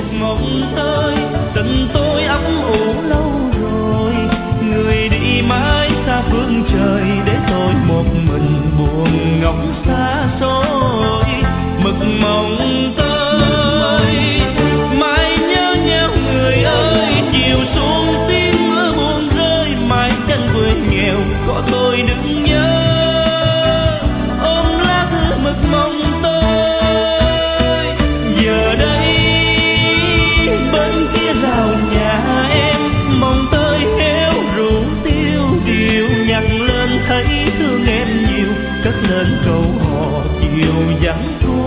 một mộng tới, tình tôi ấp ủ lâu rồi. Người đi mãi xa phương trời, để tôi một mình buồn ngóng xa xôi. Mực mộng tới mãi nhớ nhau người ơi, chiều xuống tiếng mưa buồn rơi, mãi chân quê nghèo có tôi đứng nhớ. Ôm lá thư mực mộng tôi, giờ đây bên kia rào nhà em, mong tới héo rủ tiêu điều, nhặt lên thấy thương em nhiều, cất lên câu hò chiều vắng.